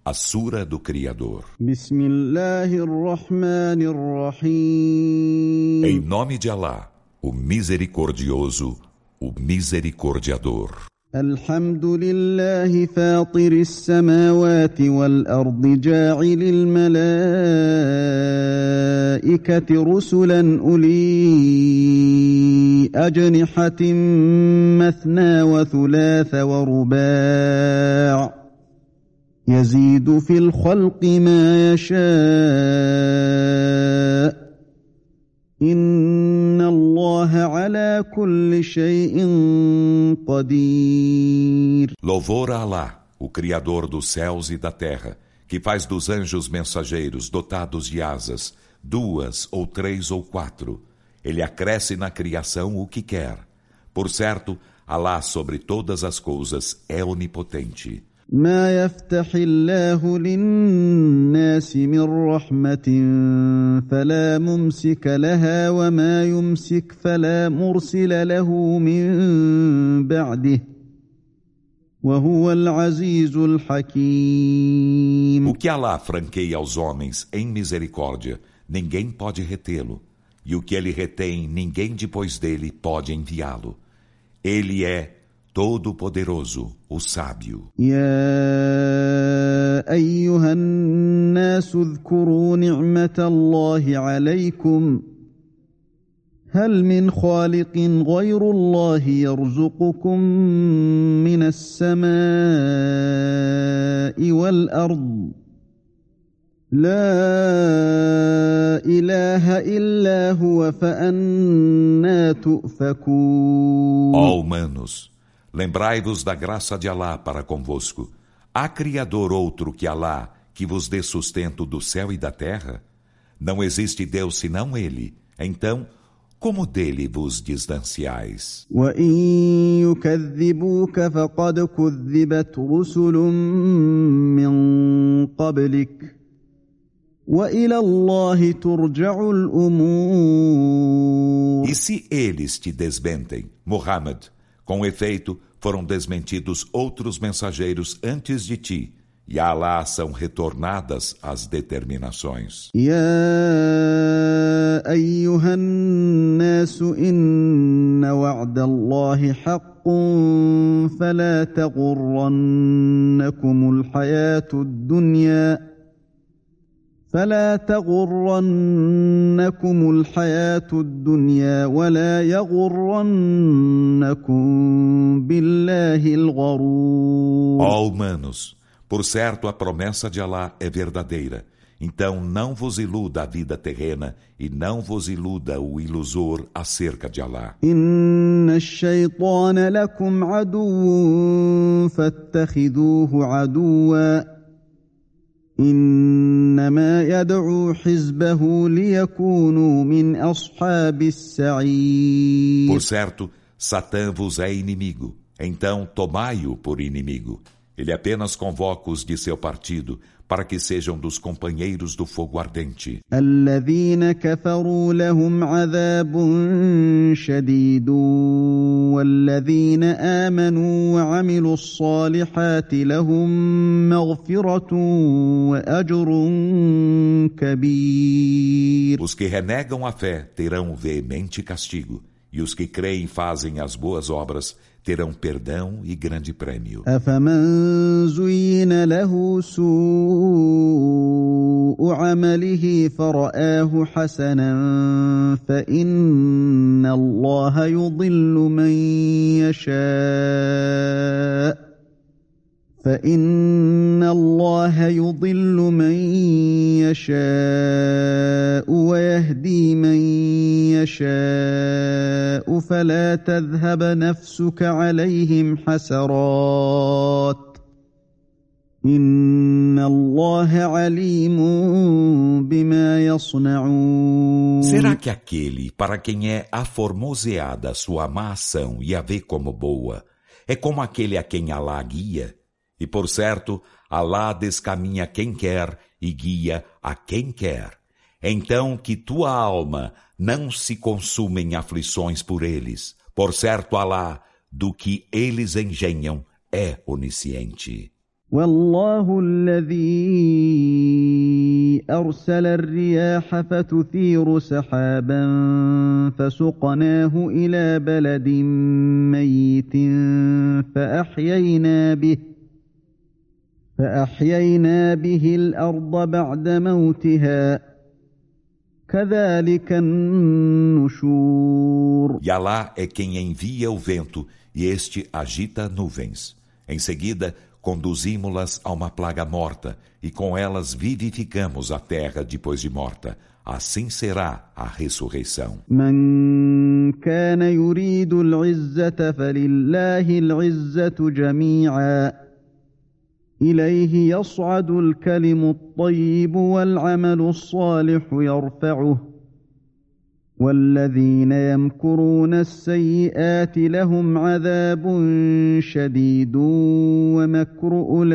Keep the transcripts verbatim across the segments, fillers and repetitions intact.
a Sura do Criador. Bismillahirrahmanirrahim. Em nome de Alá, o Misericordioso, o Misericordiador. الحمد لله فاطر السماوات والأرض جاعل الملائكة رسلا أولي أجنحة مثنى وثلاث ورباع يزيد في الخلق ما يشاء إن الله على كل شيء قدير. Louvor a Alá, o Criador dos céus e da terra, que faz dos anjos mensageiros dotados de asas, duas ou três ou quatro. Ele acresce na criação o que quer. Por certo, Alá sobre todas as coisas é onipotente. ما يفتح الله للناس من رحمة فلا ممسك لها وما يمسك فلا مرسل له من بعده وهو العزيز الحكيم. O que Alá franqueia aos homens em misericórdia, ninguém pode retê-lo, e o que ele retém, ninguém depois dele pode enviá-lo. Ele é Todo-Poderoso, o Sábio. يا أيها الناس اذكروا نعمة الله عليكم هل من خالق غير الله يرزقكم من السماء والأرض لا إله إلا هو فأنى تؤفكون. Ó humanos, lembrai-vos da graça de Alá para convosco. Há Criador outro que Alá, que vos dê sustento do céu e da terra? Não existe Deus senão Ele. Então, como dele vos distanciais? وَإِن يُكَذِّبُوكَ فَقَدْ كُذِّبَتْ رُسُلٌ مِّن قَبْلِكَ وَإِلَى اللَّهِ تُرْجَعُ الْأُمُورُ. E se eles te desmentem, Muhammad, com efeito, foram desmentidos outros mensageiros antes de ti, e a Alá são retornadas as determinações. يا أيها الناس إن وعد الله حق فلا تغرنكم الحياة الدنيا فلا تغرنكم الحياة الدنيا ولا يغرنكم بالله الغرور. Ó humanos, por certo a promessa de Alá é verdadeira. Então não vos iluda a vida terrena e não vos iluda o ilusor acerca de Alá. إن الشيطان لكم عدو فاتخذوه عدوا إنما يدعو حزبه ليكونوا من أصحاب السعير. Por certo, Satã vos é inimigo. Então tomai-o por inimigo. Ele apenas convoca os de seu partido para que sejam dos companheiros do fogo ardente. الذين كفروا لهم عذاب شديد والذين آمنوا وعملوا الصالحات لهم مغفرة وأجر كبير. Os que renegam a fé terão veemente castigo, e os que creem e fazem as boas obras terão perdão e grande prêmio. أفمن زين له سوء عمله فرآه حسنا فإن الله يضل من يشاء فإن الله يضل من يشاء ويهدي من يشاء فلا تذهب نفسك عليهم حسرات إن الله عليم بما يصنعون. Será que aquele para quem é aformoseada sua má ação e a vê como boa, é como aquele a quem Alá guia? E por certo, Alá descaminha quem quer e guia a quem quer. Então que tua alma não se consuma em aflições por eles. Por certo, Alá, do que eles engenham, é onisciente. والله الذي أرسل الرياح فتثير سحابا فسقناه إلى بلد ميت فأحيينا به فأحيينا به الأرض بعد موتها كذلك النشور. E Alá é quem envia o vento, e este agita nuvens. Em seguida, conduzimos-las a uma plaga morta, e com elas vivificamos a terra depois de morta. Assim será a ressurreição. من كان يريد العزة فلله العزة جميعا إليه يصعد الكلم الطيب والعمل الصالح يرفعه والذين يمكرون السيئات لهم عذاب شديد ومكر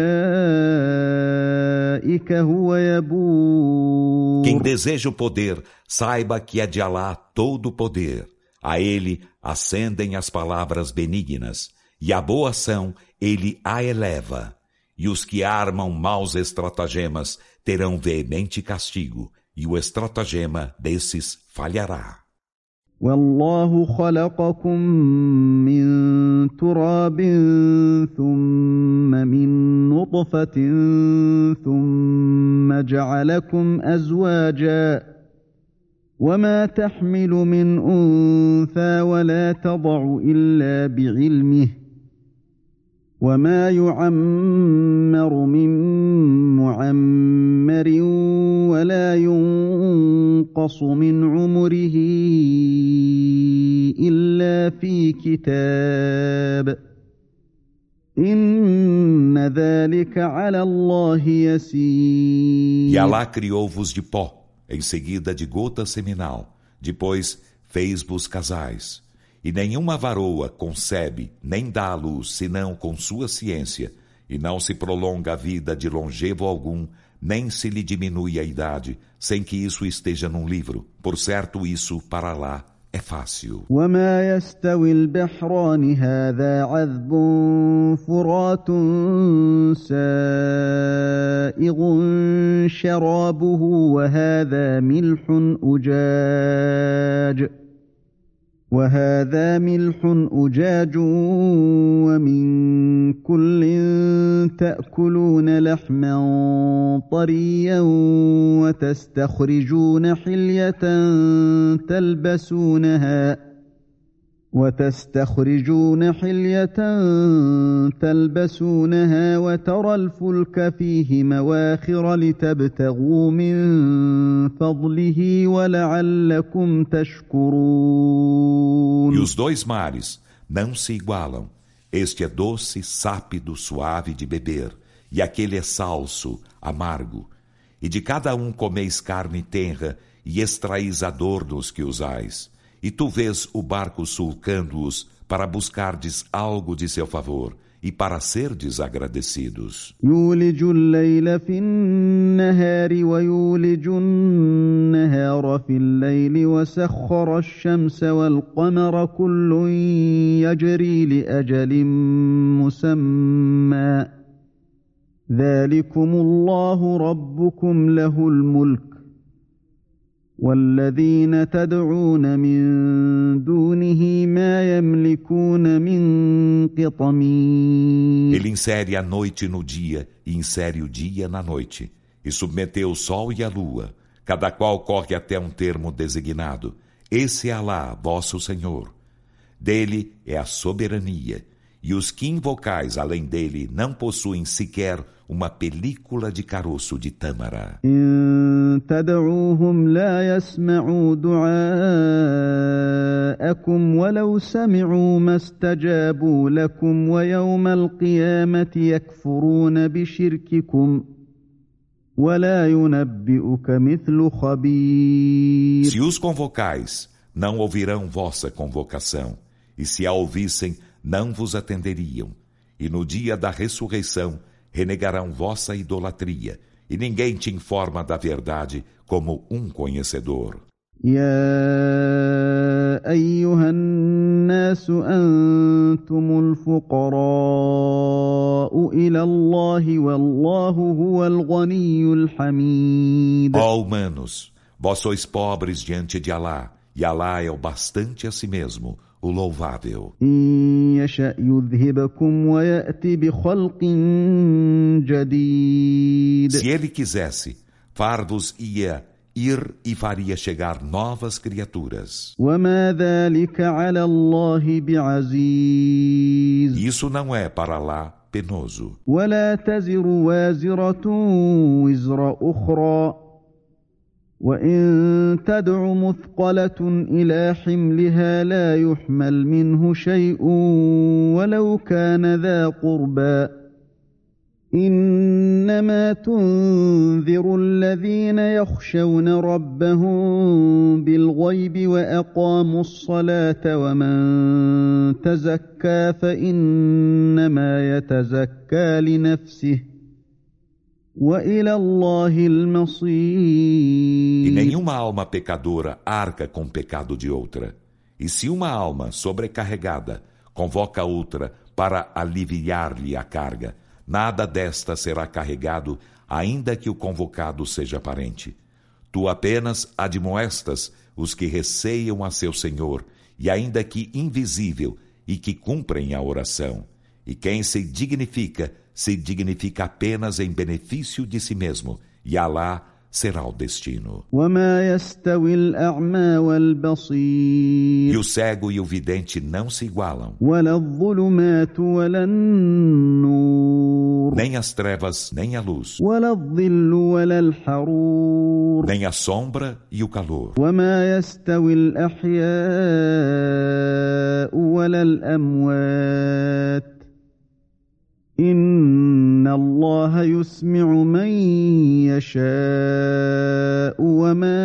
أولئك هو يبور. Quem deseja o poder, saiba que é de Alá todo o poder. A ele ascendem as palavras benignas, e a boa ação ele a eleva. E os que armam maus estratagemas terão veemente castigo, e o estratagema desses falhará. والله خلقكم من تراب ثم من نطفة ثم جعلكم أزواجا وما تحمل من أنثى ولا تضع إلا بعلمه وما يعمر من معمر ولا ينقص من عمره إلا في كتاب إن ذلك على الله يسير. E Alá criou-vos de pó, em seguida de gota seminal, depois fez-vos casais. E nenhuma varoa concebe, nem dá à luz, senão com sua ciência, e não se prolonga a vida de longevo algum, nem se lhe diminui a idade, sem que isso esteja num livro. Por certo, isso para lá é fácil. وما يستوي البحران هذا عذب فرات سائغ شرابه وهذا ملح أجاج وهذا ملح أجاج ومن كل تأكلون لحما طريا وتستخرجون حلية تلبسونها وتستخرجون حلية تلبسونها وترى الفلك فيه مواخر لتبتغوا من فضله ولعلكم تشكرون. E os dois mares não se igualam. Este é doce, sápido, suave de beber, e aquele é salso, amargo. E de cada um comeis carne tenra, e extraís adornos que usais. E tu vês o barco sulcando-os para buscardes algo de seu favor e para serdes agradecidos. يولج الليل في النهار ويولج النهار في الليل وسخر الشمس والقمر كل يجري لأجل مسمى ذلكم الله ربكم له الملك والذين تدعون من دونه ما يملكون من قطمير. Ele insere a noite no dia e insere o dia na noite, e submeteu o sol e a lua, cada qual corre até um termo designado. Esse é Alá, vosso Senhor. Dele é a soberania, e os que invocais além dele não possuem sequer uma película de caroço de tâmara. إن تدعوهم لا يسمعوا دعاءكم ولو سمعوا ما استجابوا لكم ويوم القيامة يكفرون بشرككم ولا ينبئك مثل خبير. Se os convocais, não ouvirão vossa convocação, e se a ouvissem, não vos atenderiam. E no dia da ressurreição, renegarão vossa idolatria, e ninguém te informa da verdade como um conhecedor. يا أيها الناس أنتم الفقراء إلى الله والله هو الغني الحميد. Ó humanos, vós sois pobres diante de Alá, e Alá é o bastante a si mesmo, o louvável. إن يشأ يذهبكم ويأتي بخلق جديد. Se ele quisesse, far-vos ia ir e faria chegar novas criaturas. وما ذلك على الله بعزيز. Isso não é para Alá penoso. ولا تزر وازرة وزر أخرى وإن تدع مثقلة إلى حملها لا يحمل منه شيء ولو كان ذا قربى إنما تنذر الذين يخشون ربهم بالغيب وأقاموا الصلاة ومن تزكى فإنما يتزكى لنفسه وإلى الله المصير. E nenhuma alma pecadora arca com o pecado de outra. E se uma alma sobrecarregada convoca outra para aliviar-lhe a carga, nada desta será carregado, ainda que o convocado seja parente. Tu apenas admoestas os que receiam a seu Senhor, e ainda que invisível, e que cumprem a oração. E quem se dignifica, se dignifica apenas em benefício de si mesmo, e Alá será o destino. وما يستوي الأعمى والبصير. E o cego e o vidente não se igualam. ولا الظلمات ولا النور. Nem as trevas, nem a luz. ولا الظل ولا الحرور. Nem a sombra e o calor. وما يستوي الأحياء ولا الأموات. إن الله يسمع من يشاء وما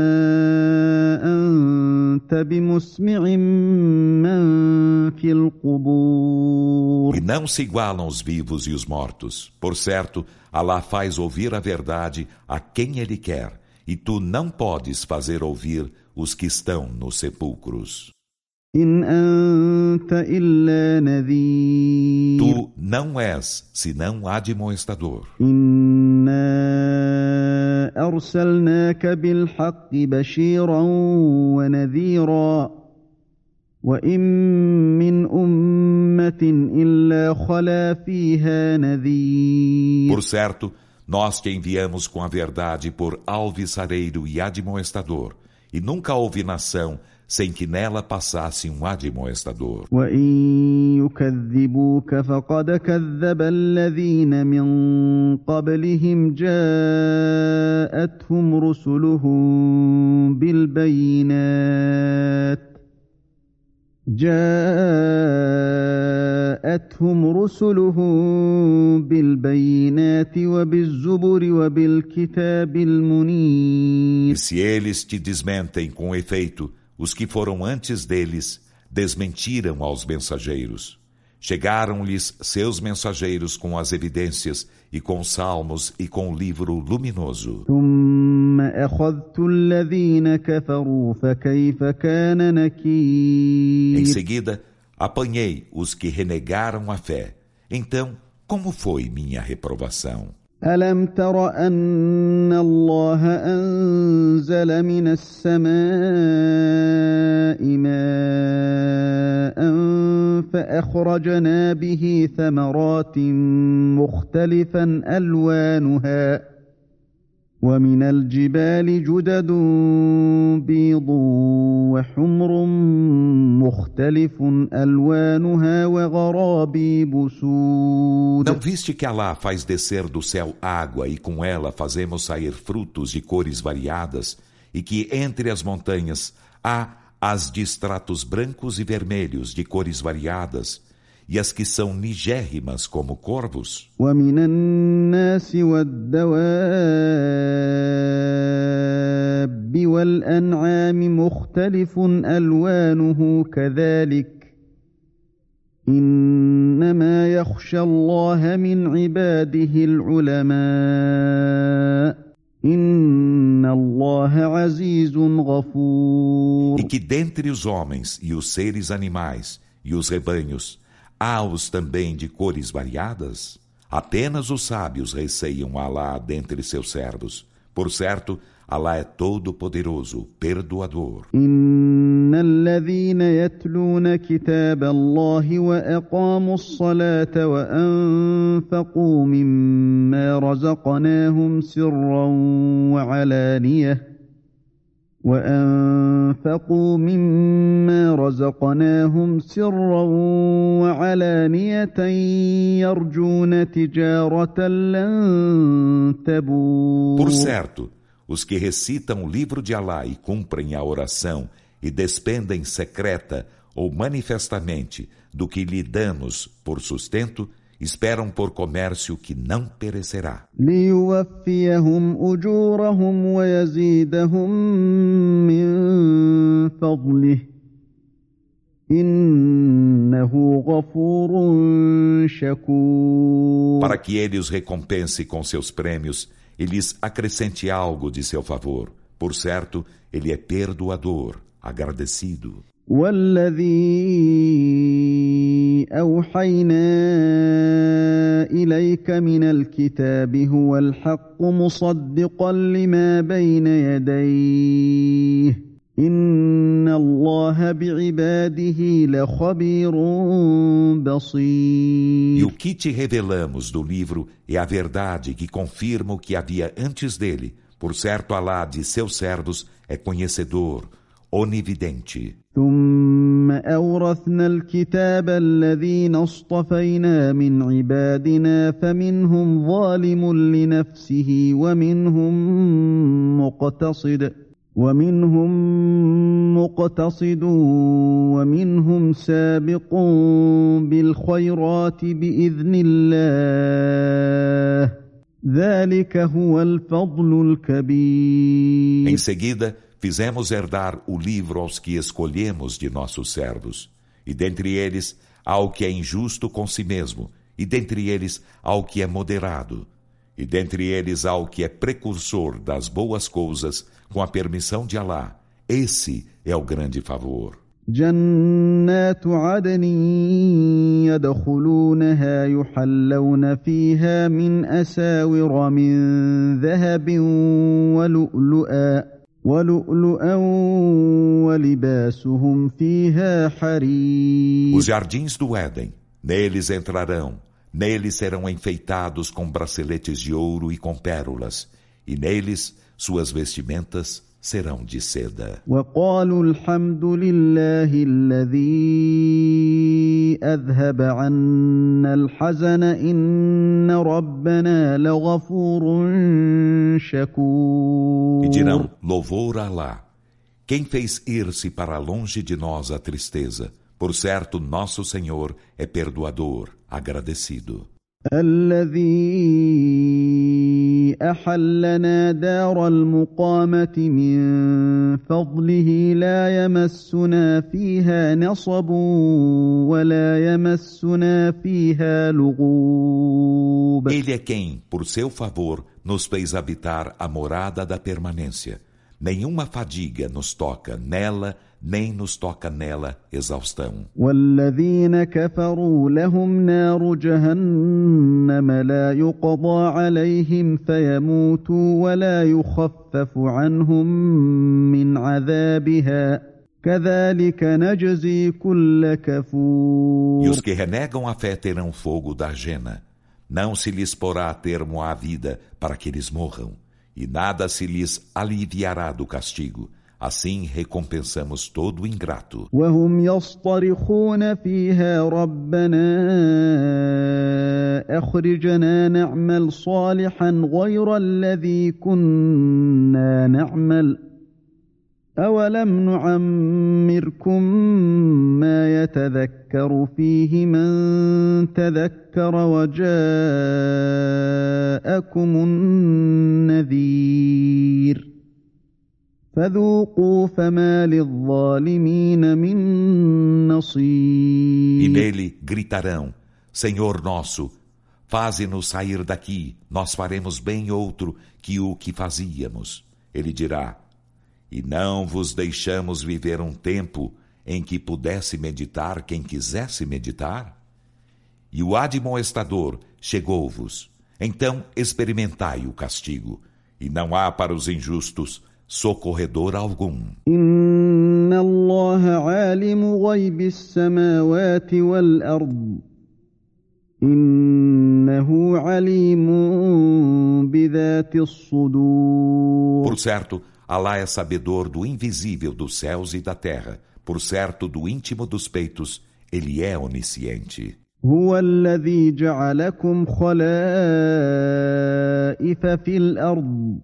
أنت بمسمع من في القبور. E não se igualam os vivos e os mortos. Por certo, Alá faz ouvir a verdade a quem Ele quer, e tu não podes fazer ouvir os que estão nos sepulcros. إن أنت إلا نذير. Tu não és, senão admoestador. إنا أرسلناك بالحق بشيرا ونذيرا وإن من أمة إلا خلا فيها نذير. Por certo, nós te enviamos com a verdade por alvissareiro e admoestador, e nunca houve nação sem que nela passasse um admoestador. وَإِن يُكَذِّبُوكَ فَقَدْ كَذَّبَ الَّذِينَ مِن قَبْلِهِمْ جَاءَتْهُمْ رُسُلُهُم بِالْبَيِّنَاتِ جاءتهم رسلهم بالبينات وبالزبر وبالكتاب المنير. E se eles te desmentem com efeito, os que foram antes deles desmentiram aos mensageiros. Chegaram-lhes seus mensageiros com as evidências e com salmos e com o livro luminoso. ثم أخذت الذين كفروا فكيف كان نكير. Em seguida, apanhei os que renegaram a fé. Então, como foi minha reprovação? ألم تر أن الله أنزل من السماء ماء فأخرجنا به ثمرات مختلفا ألوانها ومن الجبال جدد بيض وحمر مختلف ألوانها وغرابيب سود. Não viste que Alá faz descer do céu água e com ela fazemos sair frutos de cores variadas e que entre as montanhas há as de estratos brancos e vermelhos de cores variadas e as que são nigérrimas como corvos? ومن الناس والدواب والأنعام مختلف ألوانه كذلك إنما يخشى الله من عباده العلماء إن الله عزيز غفور. E que dentre os homens e os seres animais e os rebanhos, há-os também de cores variadas? Apenas os sábios receiam Alá dentre seus servos. Por certo, Alá é todo-poderoso, perdoador. إن الذين يتلون كتاب الله وأقاموا الصلاة وأنفقوا مما رزقناهم سرا وعلانية وأنفقوا مما رزقناهم سرا وعلانية يرجون تجارة لن تبور. Por certo, os que recitam o livro de Alá e cumprem a oração e despendem secreta ou manifestamente do que lhe damos por sustento, esperam por comércio que não perecerá. ليوفيهم أجورهم ويزيدهم من فضله إنه غفور شكور. Para que ele os recompense com seus prêmios e lhes acrescente algo de seu favor. Por certo, ele é perdoador, agradecido. والذي أوحينا إليك من الكتاب هو الحق مصدقا لما بين يديه إن الله بعباده لخبير بصير. E o que te revelamos do livro é a verdade que confirma o que havia antes dele. Por certo, Alá de seus servos é conhecedor, onividente. ثم أورثنا الكتاب الذين اصطفينا من عبادنا فمنهم ظالم لنفسه ومنهم مقتصد ومنهم مقتصد ومنهم سابق بالخيرات بإذن الله ذلك هو الفضل الكبير. Em seguida, fizemos herdar o livro aos que escolhemos de nossos servos. E dentre eles, há o que é injusto com si mesmo, e dentre eles, há o que é moderado. E dentre eles, há o que é precursor das boas coisas, com a permissão de Alá. Esse é o grande favor. جنات عدن يدخلونها يحلون فيها من أساور من ذهب ولؤلؤا ولؤلؤا ولباسهم فيها حرير. Os jardins do Éden, neles entrarão, neles serão enfeitados com braceletes de ouro e com pérolas, e neles suas vestimentas serão de seda. وقالوا الحمد لله الذي أذهب عنا الحزن إن ربنا لغفور شكور. E dirão, louvor a Alá, quem fez ir-se para longe de nós a tristeza. Por certo, nosso Senhor é perdoador, agradecido. الذي أحلنا دار المقامة من فضله لا يمسنا فيها نصب ولا يمسنا فيها لغوب. Ele é quem, por seu favor, nos fez habitar a morada da permanência. Nenhuma fadiga nos toca nela, nem nos toca nela exaustão. والذين كفروا لهم نار جهنم لا يقضى عليهم فيموتوا ولا يخفف عنهم من عذابها كذلك نجزي كل كفور. E os que renegam a fé terão fogo da jena. Não se lhes porá termo à vida para que eles morram, e nada se lhes aliviará do castigo. Assim recompensamos todo o ingrato. وهم يصطرخون فيها ربنا أخرجنا نعمل صالحا غير الذي كنا نعمل أولم نعمركم ما يتذكر فيه من تذكر وجاءكم النذير فذوقوا فما للظالمين من نصير. E nele gritarão, Senhor nosso, faze-nos sair daqui, nós faremos bem outro que o que fazíamos. Ele dirá, E não vos deixamos viver um tempo em que pudesse meditar quem quisesse meditar? E o admoestador chegou-vos. Então experimentai o castigo. E não há para os injustos socorredor algum. Inna Allah alimu ghaybi as-samawati wal-ard. Innahu alimun bidhati as-sudur. Por certo, Alá é sabedor do invisível dos céus e da terra. Por certo, do íntimo dos peitos, ele é onisciente. هو الذي جعلكم خلائف في الأرض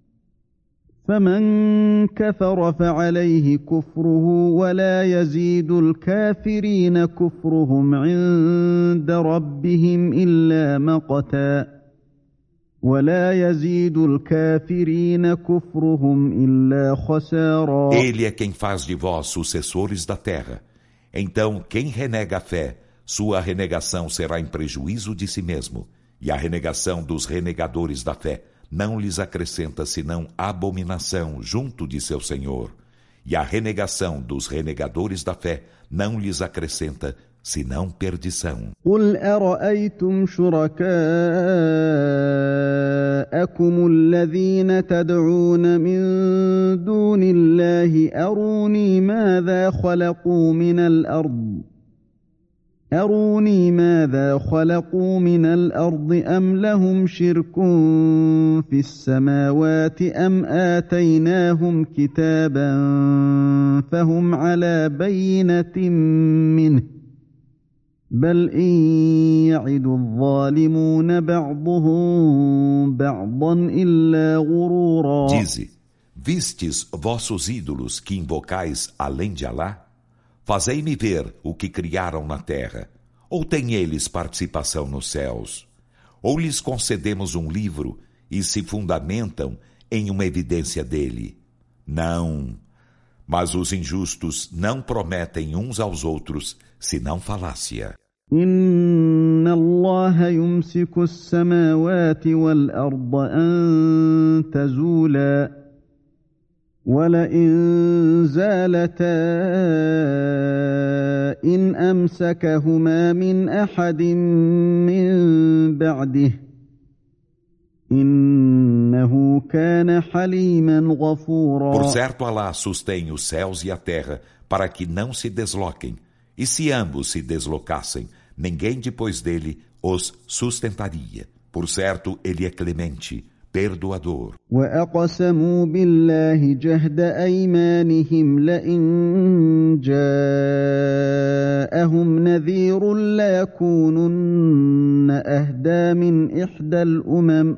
فمن كفر فعليه كفره ولا يزيد الكافرين كفرهم عند ربهم إلا مقتا ولا يزيد الكافرين كفرهم إلا خسارا. Ele é quem faz de vós sucessores da terra. Então, quem renega a fé, sua renegação será em prejuízo de si mesmo, e a renegação dos renegadores da fé não lhes acrescenta senão abominação junto de seu Senhor, e a renegação dos renegadores da fé não lhes acrescenta senão perdição. قل أرأيتم شركاءكم الذين تدعون من دون الله أروني ماذا خلقوا من الأرض أروني ماذا خلقوا من الأرض أم لهم شرك في السماوات أم آتيناهم كتابا فهم على بينة منه بل إن يعد الظالمون بعضهم بعضا إلا غرورا. Dize, vistes vossos ídolos que invocais além de Alá? Fazei-me ver o que criaram na terra. Ou têm eles participação nos céus? Ou lhes concedemos um livro e se fundamentam em uma evidência dele? Não. Mas os injustos não prometem uns aos outros, senão falácia. Inna Allah yumsiku as-samawati wal-arda an tazula ولئن زالتا إن أمسكهما من أحد من بعده إنه كان حليما غفورا. Por certo, Alá sustém os céus e a terra para que não se desloquem, e se ambos se deslocassem, ninguém depois dele os sustentaria. Por certo, ele é clemente, perdoador. وَأَقْسَمُوا بِاللَّهِ جَهْدَ أَيْمَانِهِمْ لَئِن جَاءَهُمْ نَذِيرٌ لَيَكُونُنَّ أَهْدَى مِنْ إِحْدَى الْأُمَمِ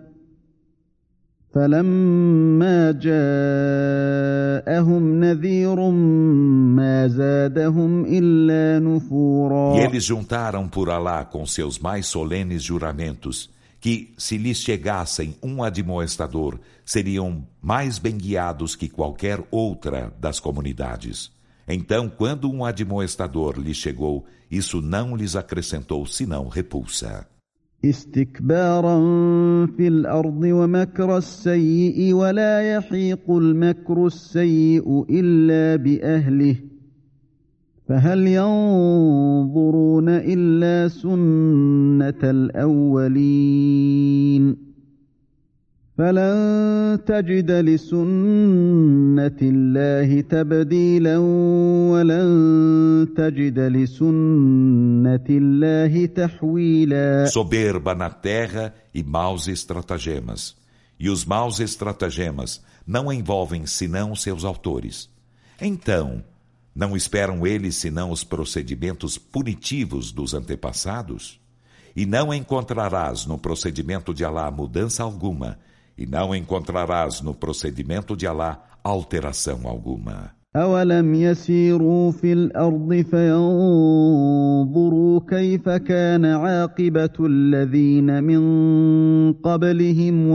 فَلَمَّا جَاءَهُمْ نَذِيرٌ مَا زَادَهُمْ إِلَّا نُفُورًا. E eles juntaram por Alá com seus mais solenes juramentos que, se lhes chegassem um admoestador, seriam mais bem guiados que qualquer outra das comunidades. Então, quando um admoestador lhes chegou, isso não lhes acrescentou senão repulsa. استكبارا في الأرض ومكر السيء ولا يحيق المكر السيء إلا بأهله فهل ينظرون إلا سنة الأولين فلن تجد لسنة الله تبديلا ولن تجد لسنة الله تحويلا. Soberba na terra e maus estratagemas. E os maus estratagemas não envolvem senão seus autores. Então, não esperam eles senão os procedimentos punitivos dos antepassados? E não encontrarás no procedimento de Alá mudança alguma, e não encontrarás no procedimento de Alá alteração alguma. أولم يسيروا في الأرض فينظروا كيف كان عاقبة الذين من قبلهم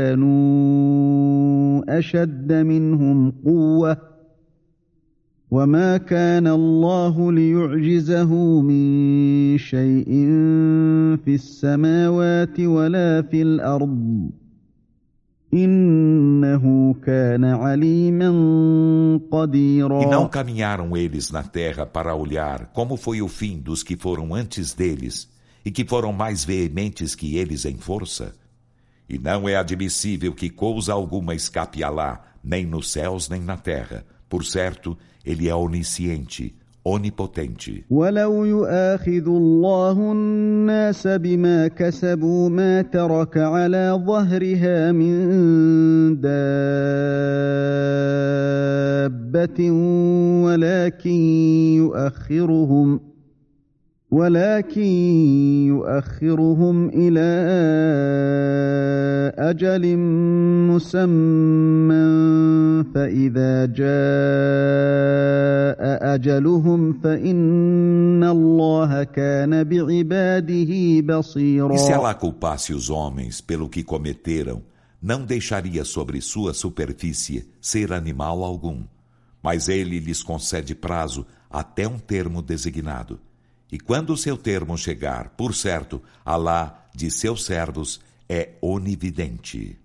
وكانوا أشد منهم قوة وما كان الله ليعجزه من شيء في السماوات ولا في الأرض إنه كان عليما قديرا. E não caminharam eles na terra para olhar como foi o fim dos que foram antes deles e que foram mais veementes que eles em força? E não é admissível que coisa alguma escape a Alá, nem nos céus nem na terra. Por certo, ele é onisciente, onipotente. ولو يؤاخذ الله الناس بما كسبوا ما ترك على ظهرها من دابة ولكن يؤخرهم ولكن يؤخرهم إلى أجل مسمى فإذا جاء أجلهم فإن الله كان بعباده بصيرا. E se Alá culpasse os homens pelo que cometeram, não deixaria sobre sua superfície ser animal algum. Mas ele lhes concede prazo até um termo designado. E quando o seu termo chegar, por certo, Alá de seus servos é onividente.